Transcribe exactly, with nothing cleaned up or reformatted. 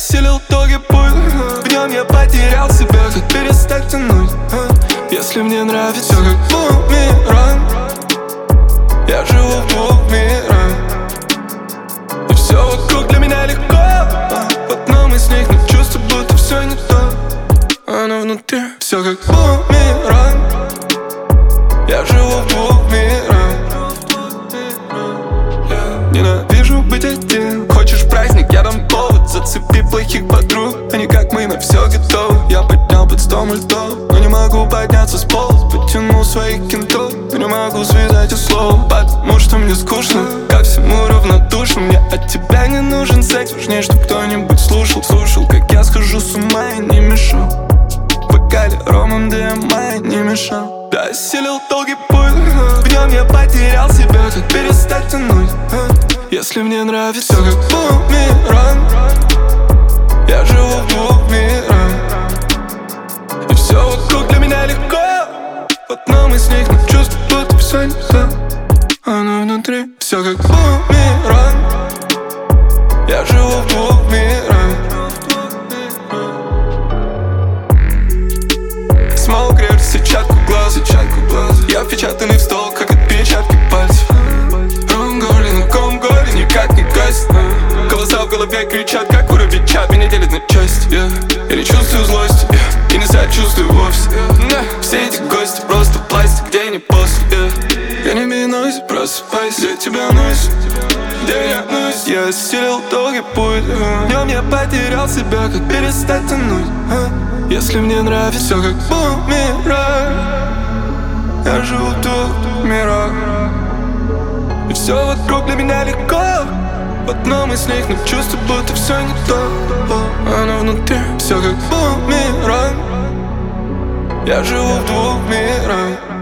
осилил долгий путь, в нем я потерял себя. Как перестать тянуть, если мне нравится? Все как бумеранг, я живу в двух мирах, и все вокруг для меня легко. В одном из них, но чувство, будто все не то. Оно внутри, все как бумеранг, я живу в двух мирах. Ненавижу быть один. Хочешь праздник, я дам повод. Зацепи плохих подруг, они как мы на все готовы. Я поднял под стол льдов, но не могу подняться с пола. Потянул своих кентов, но не могу связать и слов. Потому что мне скучно, ко всему равнодушен. Мне от тебя не нужен секс, важнее, чтоб кто-нибудь слушал. Слушал, как я схожу с ума и не мешал. В бокале ромом ди эм ай не мешал. Я осилил долгий путь, в нем я потерял себя. Как перестать тянуть, если мне нравится? Все как бумеранг, я живу в двух мирах, и все вокруг для меня легко. В одном из них, но чувство, будто все не то. Оно внутри, все как бумеранг, я живу в двух мирах. Смоук режет сетчатку глаз, я впечатанный в стол, как отпечатки пальцев. Ром горле на ком горле никак не гасит. Голоса в голове кричат, как воробей чат. Меня делит на части, yeah. Я не чувствую злости, yeah. И не сочувствую вовсе, yeah. Все эти гости просто пластик, где не после, yeah. Я не минуюсь, просыпайся, где тебя носит, где меня носит. Я осилил долгий путь, в нем я потерял себя. Как перестать тянуть, если мне нравится? Все как бумеранг, я живу в двух мирах, и все вокруг для меня легко. В одном из них, но чувство, будто все не то. Оно внутри, все как бумеранг, я живу в двух мирах.